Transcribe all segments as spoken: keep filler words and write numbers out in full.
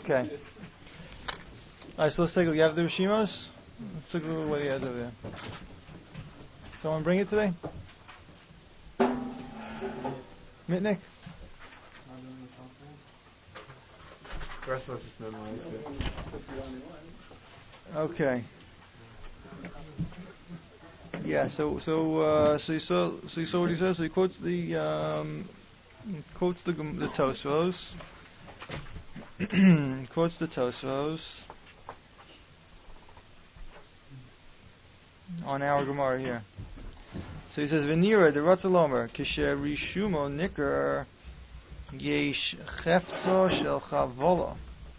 Okay. Alright, so let's take a look. You have the Rishimos? Let's take a look at what he has over there. Someone bring it today? Mitnick? The rest of us just memorized it. Okay. Yeah, so so uh, so you saw so you saw what he says. So he quotes the um, quotes the the Tosfos. Quotes the Tosfos on our Gemara here. So he says, "V'nira the Ratzalomer kisher rishumo nikar yesh cheftzo shel chavola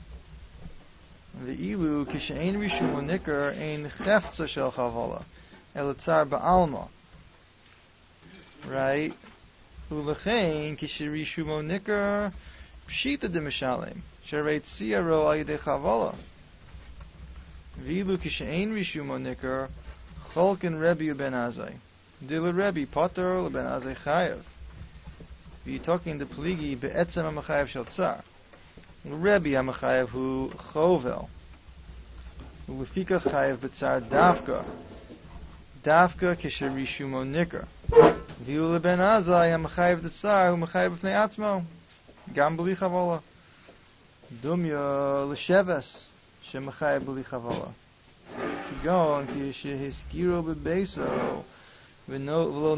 v'ilu kisher ein rishumo nikar ein cheftzo shel chavola elatzar ba'alma." Right? Ulechein kisher rishumo nikar pshita de mishalem shereit siyaro al yedei chavola v'ilu kisher ein rishumo nikar cholken Rebbe ben Azai. Dila Rebbe Potter ben Azai Chayev. Be talking the pligi be'etzem ha'machayev shel tzar. Rebbe ha'machayev hu chovel. U'lefika chayev b'tzar davka. Davka kisher rishumo nikar. V'ila ben Azai ha'machayev b'tzar hu machayev b'fnei atzmo. Gam b'li chavola. Dumya l'sheves she'machayev b'li chavola. Kigon kisher hiskiro be'beso. So he's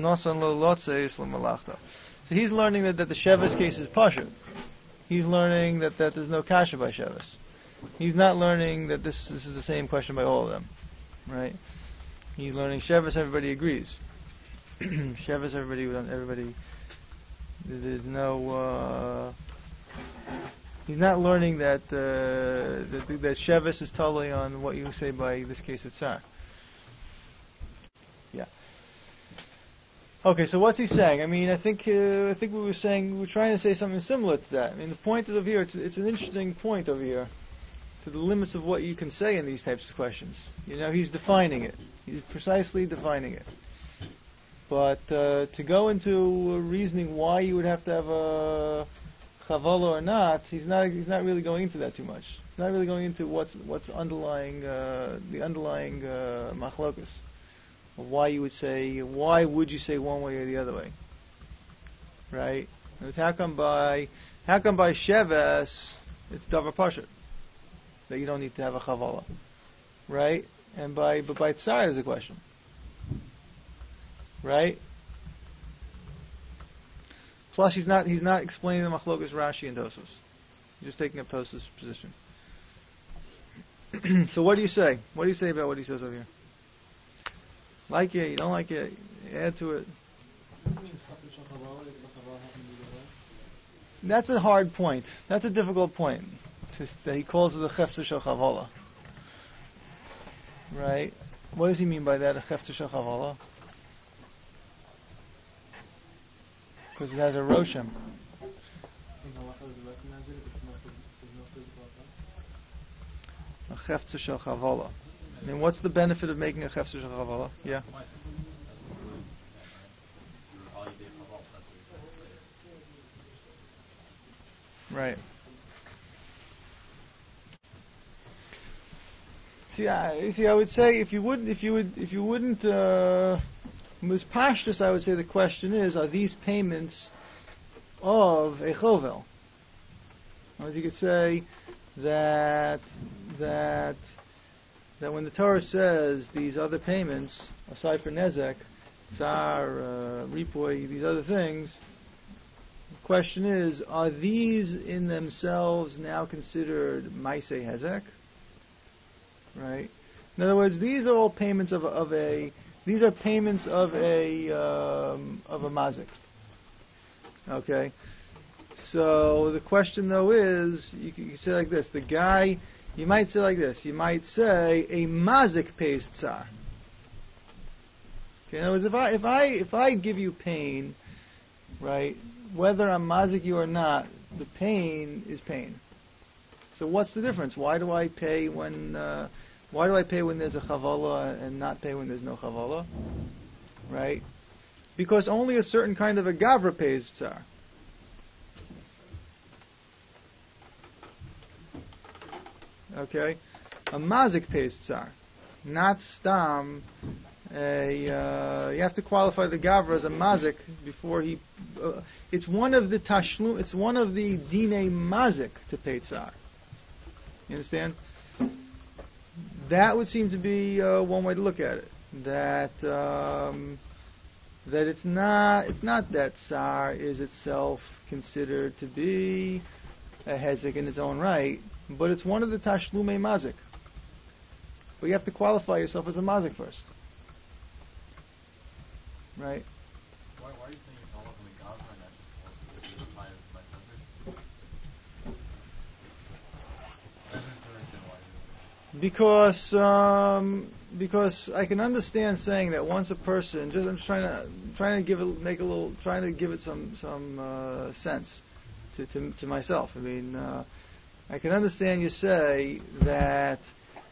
learning that, that the Shevis case is Pasha. He's learning that, that there's no Kasha by Shevis. He's not learning that this, this is the same question by all of them. Right? He's learning Shevis, everybody agrees. Shevis, everybody, everybody, there's no, uh, he's not learning that, uh, that, that Shevis is totally on what you say by this case of Tsar. Yeah. Okay, so what's he saying? I mean, I think uh, I think we were saying we were trying to say something similar to that. I mean, the point is over here. It's, it's an interesting point over here, to the limits of what you can say in these types of questions. You know, he's defining it. He's precisely defining it. But uh, to go into reasoning why you would have to have a chavala or not, he's not. He's not really going into that too much. He's not really going into what's what's underlying uh, the underlying uh, machlokus. Why you would say, why would you say one way or the other way? Right? It's how come by, how come by Sheves, it's Davar Pashat, that you don't need to have a Chavala. Right? And by, but by Tsar is a question. Right? Plus he's not, he's not explaining the Machlokas Rashi and Tosfos. He's just taking up Tosfos' position. So what do you say? What do you say about what he says over here? Like it, you don't like it, add to it. That's a hard point. That's a difficult point. That he calls it a chefzer shel chavala. Right? What does he mean by that, a chefzer shel chavala? Because it has a roshem. A chefzer shel chavala. I mean, what's the benefit of making a chefzer shel chavala? Yeah. Right. See, I see. I would say if you wouldn't, if you would, if you wouldn't, uh, was pashtus, I would say the question is: are these payments of a chovel? As you could say that that. that when the Torah says these other payments, aside from Nezek, Tsar, uh, Ripoy, these other things, the question is, are these in themselves now considered Maaseh Hezek? Right? In other words, these are all payments of, of a, these are payments of a, um, of a mazik. Okay? So the question though is, you can, you can say like this, the guy, you might say like this. You might say a mazik pays tsar. Okay, in other words, if I if I if I give you pain, right, whether I'm mazik you or not, the pain is pain. So what's the difference? Why do I pay when uh, why do I pay when there's a chavala and not pay when there's no chavala? Right? Because only a certain kind of a gavra pays tsar. Okay? A mazik pays tsar, not stam. A, uh, you have to qualify the gavra as a mazik before he. Uh, it's one of the tashlum. It's one of the dine mazik to pay tsar. You understand? That would seem to be uh, one way to look at it. That um, that it's not it's not that tsar is itself considered to be a hezek in its own right, but it's one of the tashlume mazik. But you have to qualify yourself as a mazik first. Right? Why, why are you saying it's all from the gavra and not just also my my subject? I don't understand why. Because um, because I can understand saying that once a person, just I'm just trying to trying to give it make a little trying to give it some some uh, sense to, to to myself. I mean, uh, I can understand you say that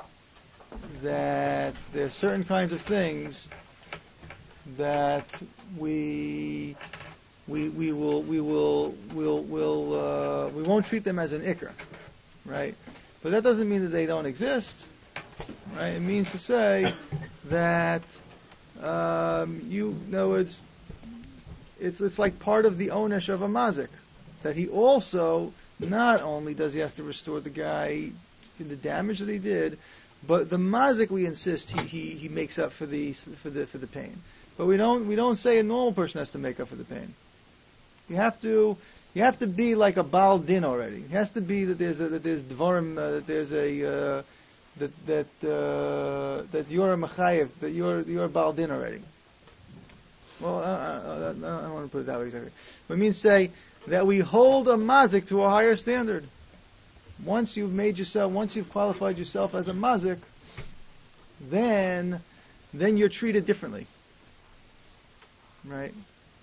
that there's certain kinds of things that we we we will we will will will uh, we won't treat them as an ikr, right? But that doesn't mean that they don't exist, right? It means to say that um, you know it's it's it's like part of the onesh of a mazik, that he also not only does he have to restore the guy the damage that he did, but the mazik we insist he, he, he makes up for the for the for the pain. But we don't we don't say a normal person has to make up for the pain. You have to you have to be like a Baal Din already. It has to be that there's a, that there's dvarim uh, that there's a uh, that that uh, that you're a mechayev, that you're you're a Baal Din already. Well, I, I, I, I don't want to put it that way exactly. But it means say that we hold a mazik to a higher standard. Once you've made yourself, once you've qualified yourself as a mazik, then then you're treated differently. Right?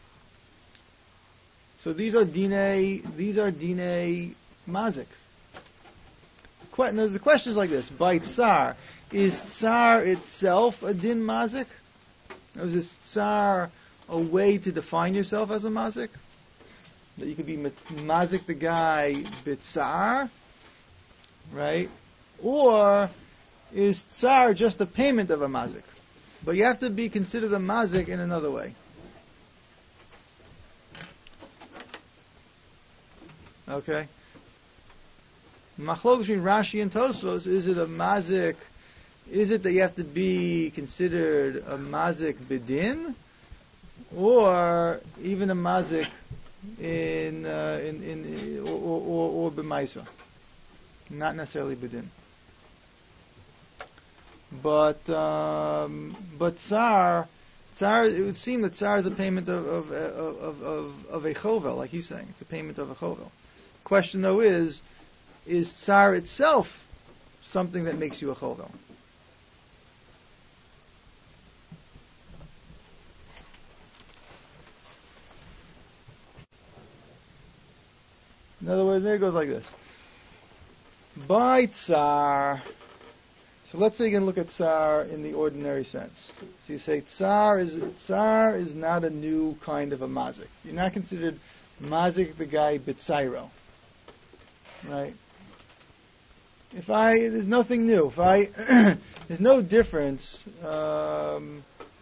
So these are dine, these are dine mazik. Now the question is like this: by tsar, is tsar itself a din mazik? Or is this tsar a way to define yourself as a mazik? That you could be mazik the guy bitsar, right? Or is tsar just the payment of a mazik? But you have to be considered a mazik in another way. Okay. Machlok between Rashi and Tosfos, is it a mazik? Is it that you have to be considered a mazik bidin, or even a mazik in uh, in in or or, or b'maisa, not necessarily bidin. But um, but tsar, tsar. It would seem that tsar is a payment of of of of, of a chovel, like he's saying. It's a payment of a chovel. Question though is, is tsar itself something that makes you a chovel? In other words, there it goes like this. By tsar, so let's say you can look at tsar in the ordinary sense. So you say tsar is tsar is not a new kind of a mazik. You're not considered mazik the guy bitzairo. Right? If I, there's nothing new. If I, there's no difference. Um,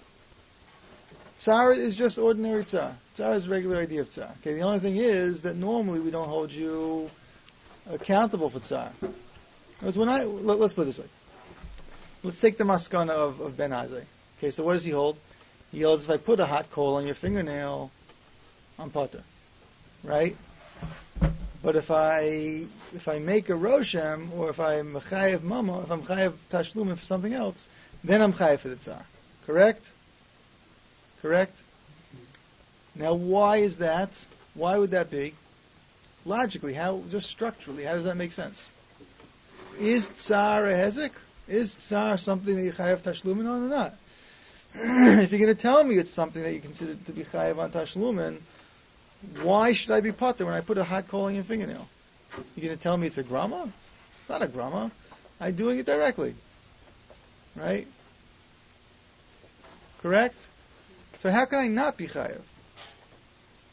tsar is just ordinary tsar. Tsar is a regular idea of tsar. Okay. The only thing is that normally we don't hold you accountable for tsar. Because when I let, let's put it this way. Let's take the maskana of, of Ben Azai. Okay. So what does he hold? He holds if I put a hot coal on your fingernail, I'm potter. Right? But if I if I make a roshem, or if I'm chayev mama, if I'm chayev tashlumin for something else, then I'm chayev for the tsar. Correct? Correct? Now, why is that? Why would that be? Logically, how? Just structurally, how does that make sense? Is tsar a hezek? Is tsar something that you chayev tashlumin on or not? If you're going to tell me it's something that you consider to be chayev on tashlumin, why should I be potter when I put a hot coal on your fingernail? You're going to tell me it's a grama? It's not a grama. I'm doing it directly. Right? Correct? So how can I not be chayev?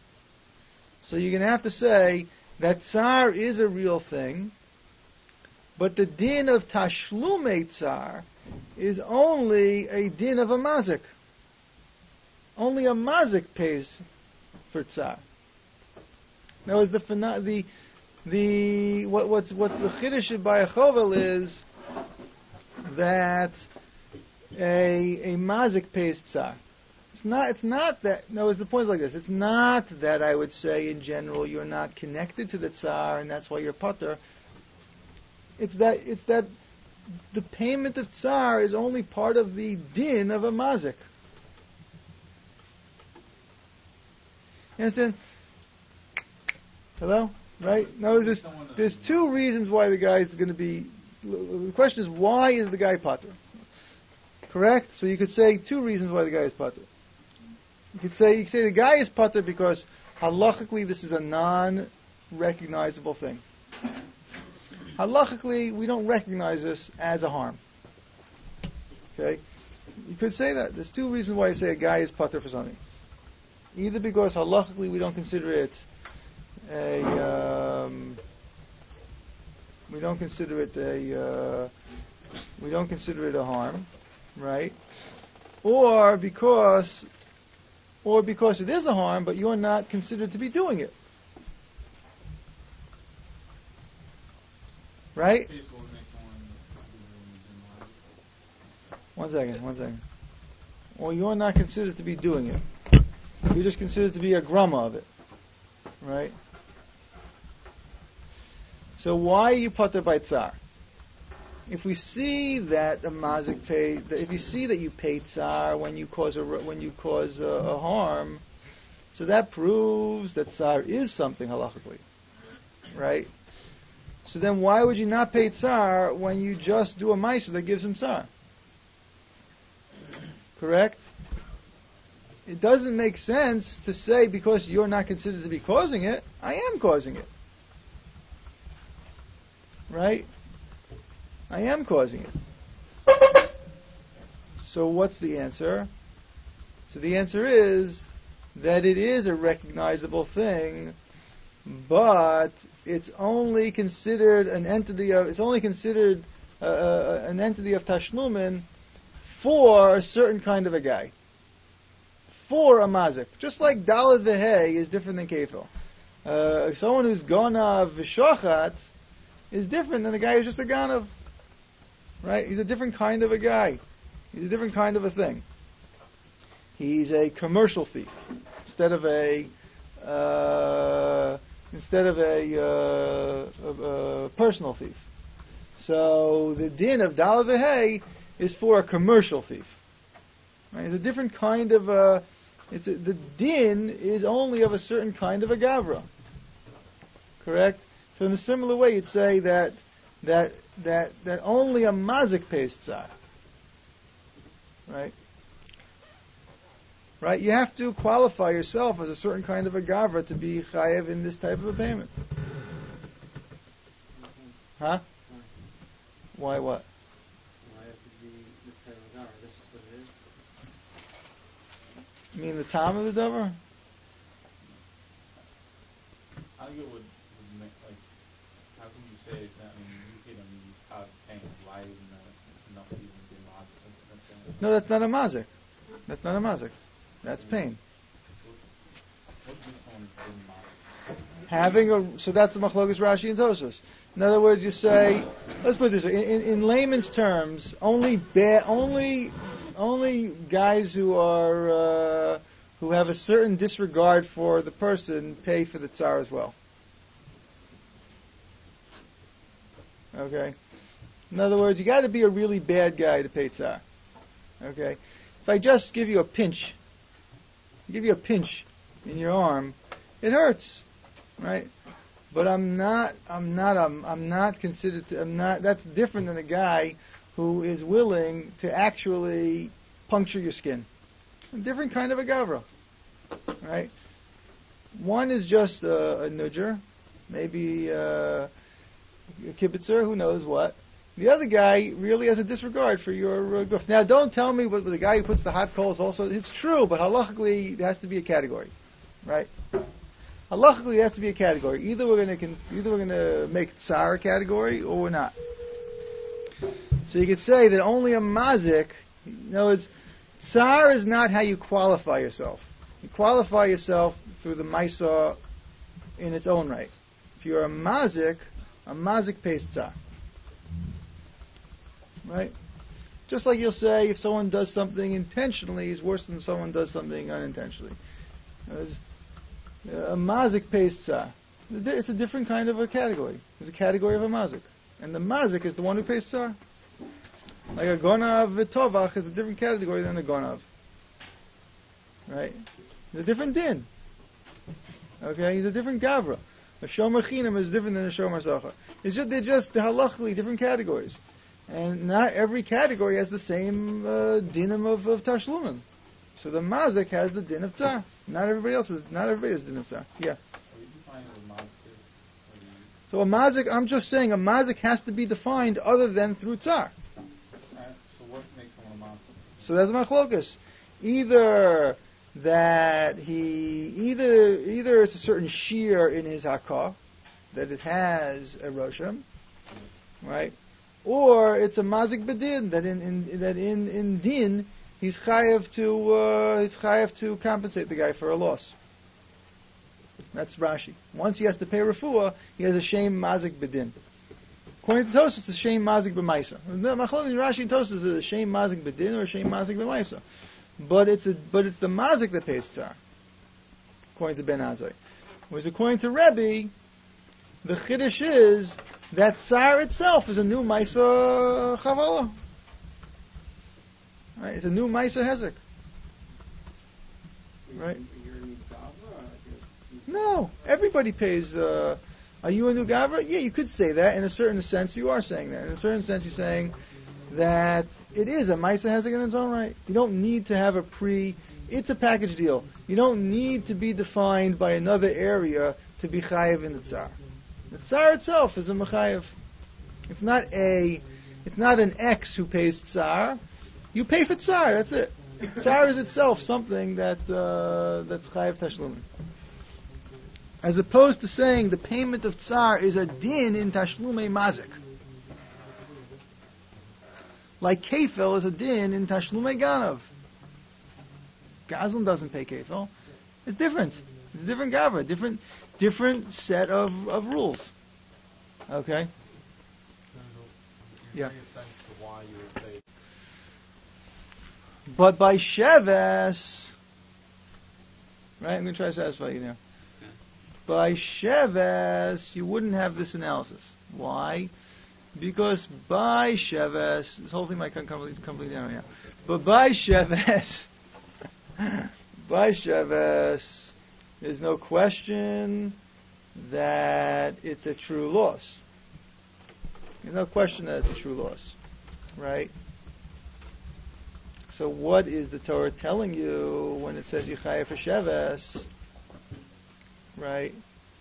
So you're going to have to say that tsar is a real thing, But the din of Tashlumei Tsar is only a din of a mazik. Only a mazik pays for Tsar. Now, is the the the what what's what the chiddush by a chovel is that a a mazik pays Tsar. It's not. It's not that. No, the point is like this. It's not that I would say in general you're not connected to the Tsar and that's why you're pater. It's that. It's that the payment of Tsar is only part of the din of a mazik. You understand? Hello? Right? No, there's, there's two reasons why the guy is going to be... The question is, why is the guy pater? Correct? So you could say two reasons why the guy is pater. You could say, you could say the guy is pater because halachically this is a non-recognizable thing. Halachically, we don't recognize this as a harm. Okay? You could say that. There's two reasons why you say a guy is pater for something. Either because halachically we don't consider it a um, we don't consider it a uh, we don't consider it a harm, right? Or because or because it is a harm, but you're not considered to be doing it, right? One second, one second. Or you're not considered to be doing it. You're just considered to be a grama of it, right? So why are you pater by Tsar? If we see that a mazik pay, if you see that you pay Tsar when you cause a when you cause a, a harm, so that proves that Tsar is something halachically, right? So then why would you not pay Tsar when you just do a ma'aser that gives him Tsar? Correct? It doesn't make sense to say because you're not considered to be causing it, I am causing it. Right? I am causing it. So what's the answer? So the answer is that it is a recognizable thing, but it's only considered an entity of, it's only considered uh, an entity of tashlumin for a certain kind of a guy. For a mazik. Just like dalad v'hei is different than kefil. Uh, someone who's ganav v'shochat is different than the guy who's just a ganav. Right? He's a different kind of a guy. He's a different kind of a thing. He's a commercial thief instead of a uh, instead of a, uh, of a personal thief. So the din of dalad v'hei is for a commercial thief. Right? It's a different kind of a. It's a, the din is only of a certain kind of a gavra. Correct? So in a similar way, you'd say that that that that only a mazik pays Tsar. Right? Right? You have to qualify yourself as a certain kind of a gavra to be chayev in this type of a payment. Huh? Why what? Why have to be this type of gavra? That's just what it is. You mean the time of the davar? How you would, would make, like, how can you say it's not, I mean, you hit him, you cause pain, why isn't that enough to even be mazik? No, that's not a mazik. That's not a mazik. That's pain. What gives someone good mazik? Having a, so that's the machlokas Rashi and Tosfos. In other words, you say, let's put it this way, in, in, in layman's terms, only ba- only only guys who are uh, who have a certain disregard for the person pay for the tsar as well. Okay. In other words, you got to be a really bad guy to pay tsar. Okay. If I just give you a pinch, give you a pinch in your arm, it hurts, right? But I'm not, I'm not, I'm, I'm not considered. To, I'm not. That's different than a guy who is willing to actually puncture your skin. A different kind of a gavra, right? One is just a, a nudger, maybe uh, a kibitzer, who knows what. The other guy really has a disregard for your uh, goof. Now, don't tell me what the guy who puts the hot coals also. It's true, but halachically there has to be a category, right? Halachically there has to be a category. Either we're going to either we're going to make tsar a category or we're not. So you could say that only a mazik, in other words, tsar is not how you qualify yourself. You qualify yourself through the maisa in its own right. If you're a mazik, a mazik pays tsar. Right? Just like you'll say, if someone does something intentionally, it's worse than someone does something unintentionally. A mazik pays tsar. It's a different kind of a category. It's a category of a mazik. And the mazik is the one who pays tsar. Like a gonav v'tovach is a different category than a gonav. Right? It's a different din. Okay? He's a different gavra. A shomer chinam is different than a shomer zachar. It's just, they're just halachically different categories. And not every category has the same uh, dinim of, of tashlumin. So the mazik has the din of tsar. Not everybody else is, not everybody has din of tsar. Yeah. So a mazik, I'm just saying, a mazik has to be defined other than through tsar. So what makes someone a mazik? So that's machlokas. Either that he, either either it's a certain shear in his hakah, that it has a rosham, right? Or it's a mazik bedin, that in, in that in, in din he's chayav to uh, he's chayav to compensate the guy for a loss. That's Rashi. Once he has to pay refuah, he has a shame mazik bedin. According to Tosfos, it's a shame mazik b'maisa. Machlokes Rashi and Tosfos is a shame mazik bedin or a shame mazik b'maisa. But it's a but it's the mazik that pays tsar. According to Ben Azai. Whereas according to Rebbe, the chiddush is that tsar itself is a new maisa chavala. Right? It's a new maisa hezek. Right? No, everybody pays. Uh, are you a new gavra? Yeah, you could say that. In a certain sense, you are saying that. In a certain sense, you're saying that it is a maisa hezek in its own right. You don't need to have a pre. It's a package deal. You don't need to be defined by another area to be chayiv in the tsar. The tsar itself is a mechayiv. It's not a. It's not an X who pays tsar. You pay for tsar. That's it. Tsar is itself something that uh, that's chayiv tashlumin. As opposed to saying the payment of tsar is a din in tashlumei mazik. Like kefil is a din in tashlumei ganav. Gazlan doesn't pay kefil. It's different. It's a different gavra, different, different set of, of rules. Okay? Yeah. But by sheves, right? I'm going to try to satisfy you now. By sheves, you wouldn't have this analysis. Why? Because by sheves, this whole thing might come completely, completely down right now. But by sheves, by sheves, there's no question that it's a true loss. There's no question that it's a true loss, right? So what is the Torah telling you when it says Yichaya for sheves? Right?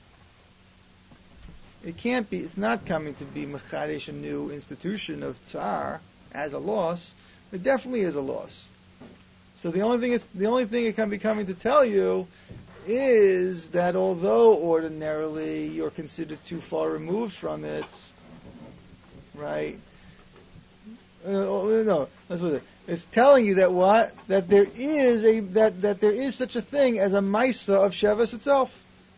It can't be, it's not coming to be Mechadish, a new institution of Tsar as a loss. It definitely is a loss. So the only thing it's, the only thing it can be coming to tell you is that although ordinarily you're considered too far removed from it, right? Uh, no, that's what it is. It's telling you that what? That there is a that, that there is such a thing as a Maisa of Sheves itself.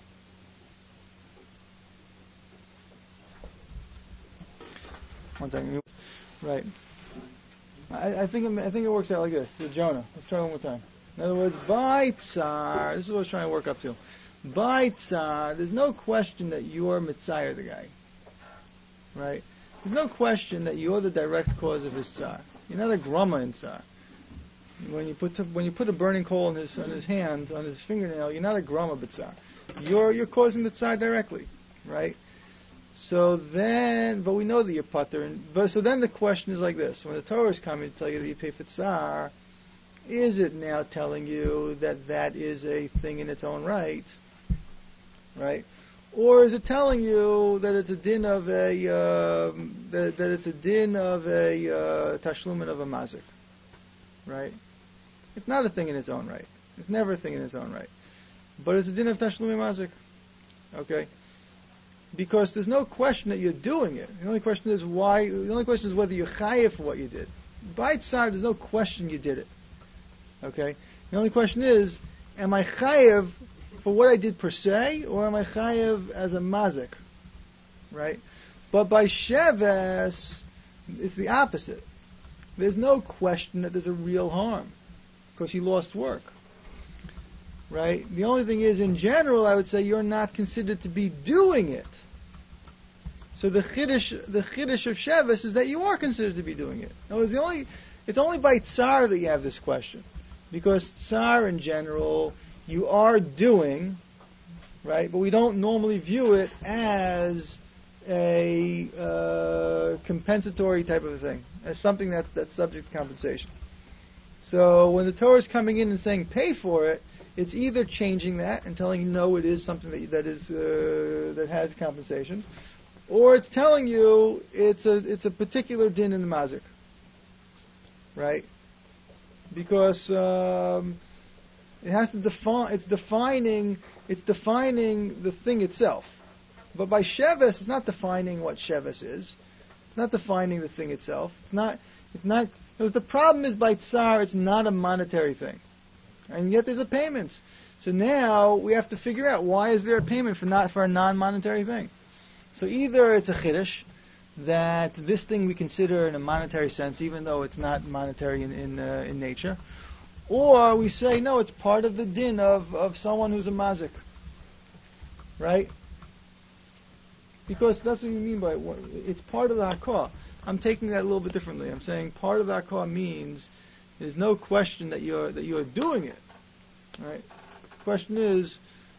One second. Right. I, I think it, I think it works out like this. So Jonah, let's try one more time. In other words, by tsar, this is what I was trying to work up to. By tsar, there's no question that you're Mitzayir the guy. Right? There's no question that you're the direct cause of his tsar. You're not a grumma in tsar. When you put to, when you put a burning coal on his on his hand, on his fingernail, you're not a grumma b'tsar. You're you're causing the tsar directly, right? So then, but we know that you're pater. And, but so then the question is like this: when the Torah is coming to tell you that you pay for tsar, is it now telling you that that is a thing in its own right, right? Or is it telling you that it's a din of a uh, that, that it's a din of a uh, tashlumin of a mazik, right? It's not a thing in its own right. It's never a thing in its own right, but it's a din of tashlumin mazik. Okay. because there's no question that you're doing it. The only question is why. The only question is whether you're chayiv for what you did. By tzar, there's no question you did it. Okay. The only question is, am I chayiv for what I did per se, or am I chayiv as a mazik? Right. But by sheves, it's the opposite. There's no question that there's a real harm because he lost work. Right? The only thing is, in general, I would say you're not considered to be doing it. So the chiddush, the chiddush of sheves is that you are considered to be doing it. No, it's the only, it's only by tsar that you have this question, because tsar in general you are doing, right? But we don't normally view it as a uh, compensatory type of a thing, as something that, that's subject to compensation. So when the Torah is coming in and saying pay for it, it's either changing that and telling you no, it is something that that is uh, that has compensation, or it's telling you it's a it's a particular din in the mazik, right? Because um, it has to define. It's defining. It's defining the thing itself. But by sheves, it's not defining what sheves is. It's not defining the thing itself. It's not. It's not. Because the problem is by tsar, it's not a monetary thing, and yet there's a payment. So now we have to figure out why is there a payment for not for a non-monetary thing. So either it's a chiddush that this thing we consider in a monetary sense, even though it's not monetary in in, uh, in nature, or we say no, it's part of the din of, of someone who's a mazik, right? Because that's what you mean by it's part of the hakah. I'm taking that a little bit differently. I'm saying part of the hakah means there's no question that you're that you're doing it, right? The question is,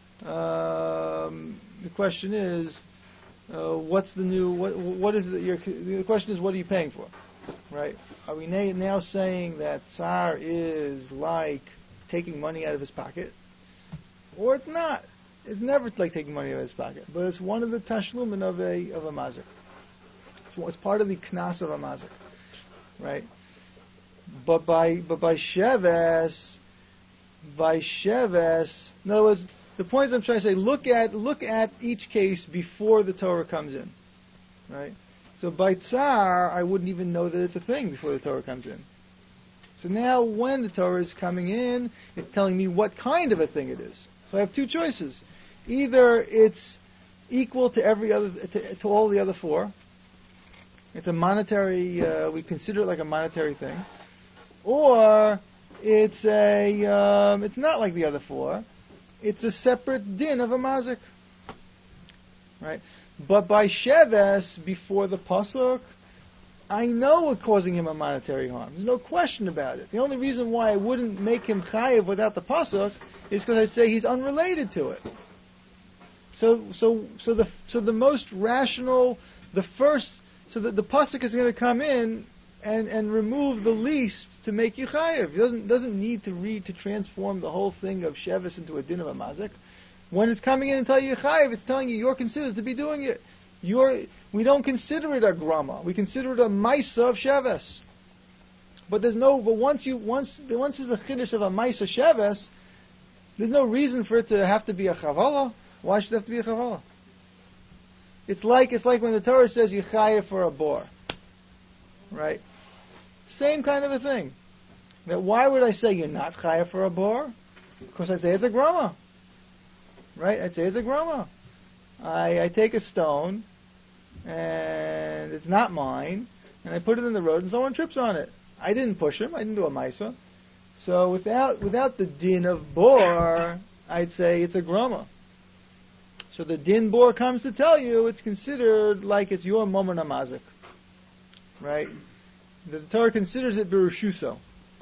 um, the question is, uh, what's the new? What what is the? Your, the question is, what are you paying for, right? Are we na- now saying that tsar is like taking money out of his pocket, or it's not? It's never like taking money out of his pocket, but it's one of the tashlumin of a of a mazik. It's, it's part of the knas of a mazik, right? But by but by sheves, by sheves, in other words, the point I'm trying to say, look at look at each case before the Torah comes in, right? So by tsar, I wouldn't even know that it's a thing before the Torah comes in. So now, when the Torah is coming in, it's telling me what kind of a thing it is. So I have two choices: either it's equal to every other to, to all the other four. It's a monetary. Uh, we consider it like a monetary thing. Or it's a, um, it's not like the other four. It's a separate din of a mazik, right? But by sheves, before the pasuk, I know we're causing him a monetary harm. There's no question about it. The only reason why I wouldn't make him chayiv without the pasuk is because I'd say he's unrelated to it. So, so, so the so the most rational, the first, so that the pasuk is going to come in and, and remove the least to make you chayiv. It doesn't doesn't need to read to transform the whole thing of sheves into a din of a mazik. When it's coming in and telling you chayiv, it's telling you you're considered to be doing it. You're, we don't consider it a grama. We consider it a maisa of sheves. But there's no. But once you once once there's a chiddush of a maisa sheves, there's no reason for it to have to be a chavala. Why should it have to be a chavala? It's like it's like when the Torah says you chayiv for a bor, right? Same kind of a thing. Now, why would I say you're not chayiv for a bor? Because I'd say it's a grama, right? I'd say it's a grama. I, I take a stone, and it's not mine, and I put it in the road, and someone trips on it. I didn't push him. I didn't do a maisa. So without without the din of bor, I'd say it's a grama. So the din bor comes to tell you it's considered like it's your moment amazik, right? The Torah considers it birushuso,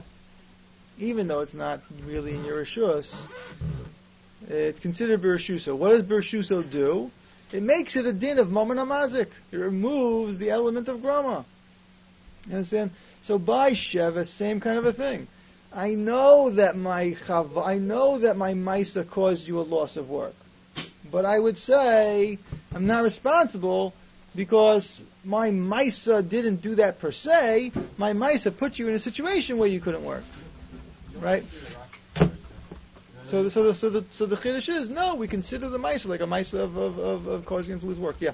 even though it's not really in your rishus. It's considered birushuso. What does birushuso do? It makes it a din of moment amazik. It removes the element of grama. You understand? So by sheves, same kind of a thing. I know that my chav, I know that my maisa caused you a loss of work, but I would say I'm not responsible because my maisa didn't do that per se. My maisa put you in a situation where you couldn't work, right? So, the, so, the, so, the, so the chiddush is no. We consider the ma'isa like a ma'isa of, of, of, of causing him to lose work. Yeah.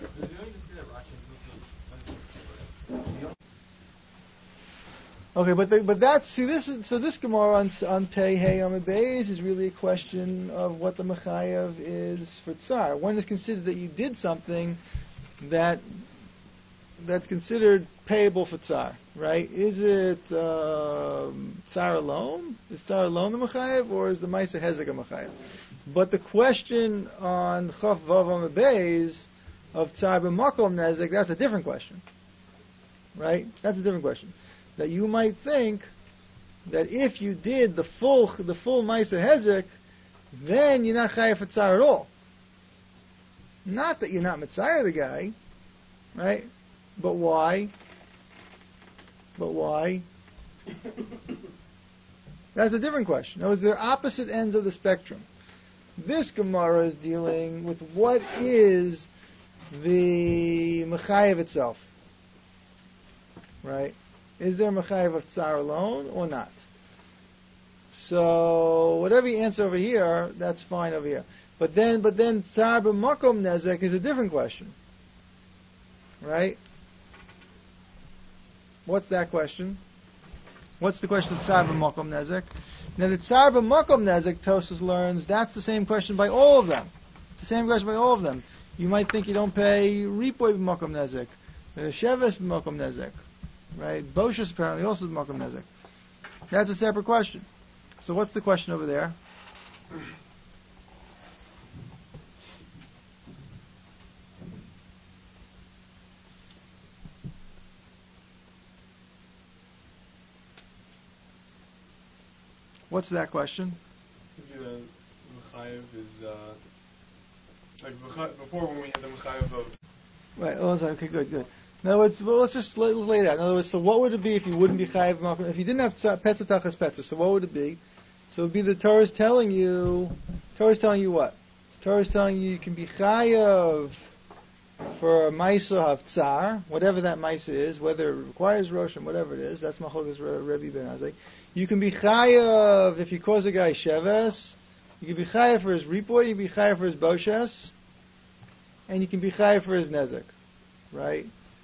Okay, but the, but that's see this is so this Gemara on on Pei Hey Amud Beis is really a question of what the mechayev is for tsar. One is considered that you did something that that's considered payable for tsar, right? Is it um, tsar alone? Is tsar alone the mechayev, or is the ma'isa hezek a mechayev? But the question on Chaf Vav Amud Beis of tsar b'makom nezek, that's a different question, right? That's a different question. That you might think that if you did the full the full ma'isa hezek, then you're not chayav for tsar at all. Not that you're not mitzayah the guy, right? But why? But why? That's a different question. Now, they're opposite ends of the spectrum. This Gemara is dealing with what is the mechayev itself, right? Is there a mechayev of tsar alone or not? So whatever you answer over here, that's fine over here. But then, but then tsar b'makom nezek is a different question, right? What's that question? What's the question of tsar b'makom nezek? Now the tsar b'makom nezek, Tosfos learns, that's the same question by all of them. It's the same question by all of them. You might think you don't pay ripoy b'makom nezek, sheves b'makom nezek, right? Boshas apparently also b'makom nezek. That's a separate question. So what's the question over there? What's that question? Maybe the mechayev is uh, like mecha- before when we had the mechayev of. Right. Oh, okay. Good. Good. In other words, well, let's just lay, lay it out. In other words, so what would it be if you wouldn't be chayav makom? If you didn't have petza tachas petza, so what would it be? So it would be the Torah's telling you. Torah's telling you what? The Torah's telling you you can be chayav for a ma'isa of tsar, whatever that ma'isa is, whether it requires roshan, whatever it is. That's Machlokes Rebbe Ben Azai. You can be chayav if you cause a guy sheves. You can be chayav for his ripoy. You can be chayav for his boshes, and you can be chayav for his nezek, right?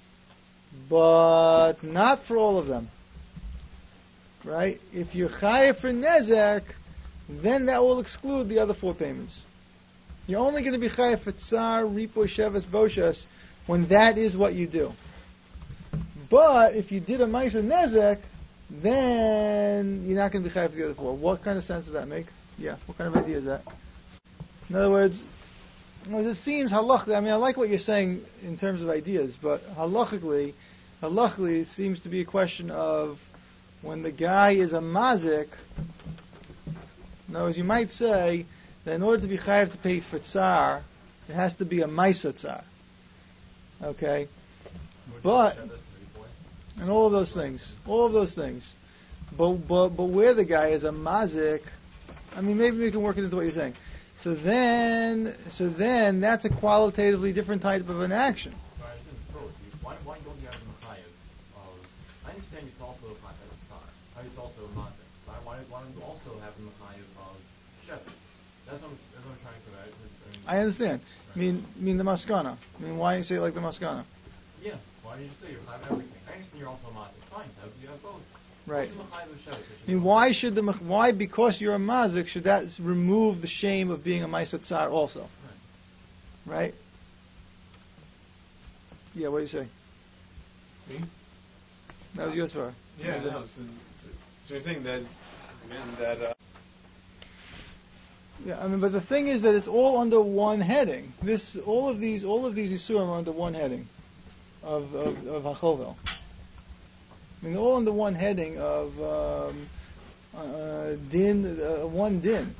But not for all of them, right? If you're chayav for nezek, then that will exclude the other four payments. You're only going to be chayav for tsar, ripoy, sheves, boshes when that is what you do. But if you did a ma'isa nezek, then you're not going to be chayav for the other four. What kind of sense does that make? Yeah, what kind of idea is that? In other words, well, it seems halachically, I mean, I like what you're saying in terms of ideas, but halachically, halachically it seems to be a question of when the guy is a mazik. In other words, you might say that in order to be chayav to pay for tsar, it has to be a ma'isa tsar. Okay? But, and all of those things, all of those things. But, but, but where the guy is a mazik, I mean, maybe we can work it into what you're saying. So then, so then, that's a qualitatively different type of an action. Why, why don't you have the mechayev of? I understand it's also a tsar. It's also a mazik. Why, why, why don't you also have the mechayev of sheves? That's what I'm, that's what I'm trying to figure out. I, mean, I understand. Right. I mean, I mean the maskana. I mean, why you say it like the maskana? Yeah. Why do you say you have everything? I understand you're also a mazik. Fine, so you have both. Right. I mean, why should the why because you're a mazik should that remove the shame of being a ma'isa tsar also? Right. Right? Yeah. What do you say? Me? That was yours, sir. Yeah. No, so, so, so you're saying that again that. Uh, Yeah, I mean, but the thing is that it's all under one heading. This, all of these, all of these isurim are under one heading of of, of hachovel. I mean, all under one heading of um, uh, din, uh, one din.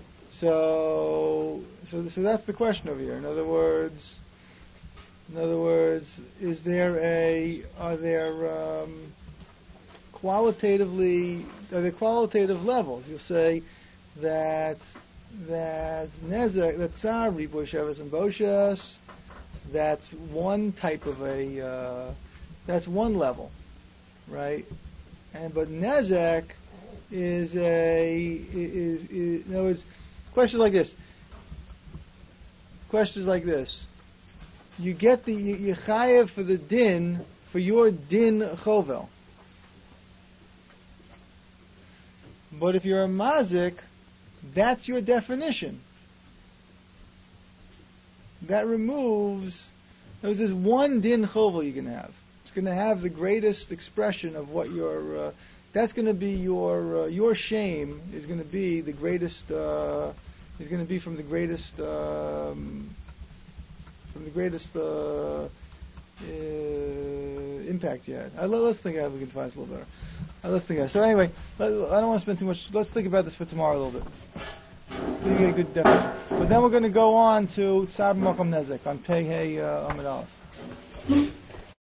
So, so, so that's the question over here. In other words, in other words, is there a, are there um, qualitatively, are there qualitative levels? You'll say that that nezek, that tsar, riboy, sheves, and boshes, that's one type of a, uh, that's one level. Right, and but nezek is a is, is in other words, Question is like this. Question is like this. You get the you, you chayev for the din for your din chovel. But if you're a mazik, that's your definition. That removes. There's this one din chovel you're going to have. It's going to have the greatest expression of what your. Uh, that's going to be your uh, your shame is going to be the greatest. Uh, is going to be from the greatest. Um, from the greatest uh, uh, impact you had. Uh, let, let's think how we can find it a little better. Uh, let's think. So anyway, let, I don't want to spend too much. Let's think about this for tomorrow a little bit. So you get a good definition. But then we're going to go on to Tzar B'Makom Nezek on Pei Hey uh, Amid Aleph.